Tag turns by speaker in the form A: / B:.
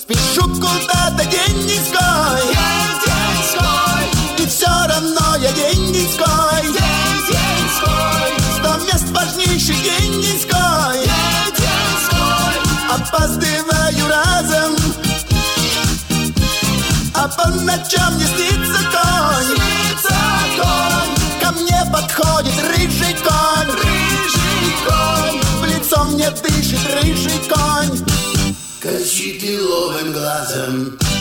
A: Спешу куда-то день-деньской, и все равно я день-деньской. 100 мест важнейший день-деньской. Опаздываю разом, а по ночам не снится конь. Ко мне подходит рыжий конь. В лицо мне дышит рыжий конь. Косит лиловым глазом.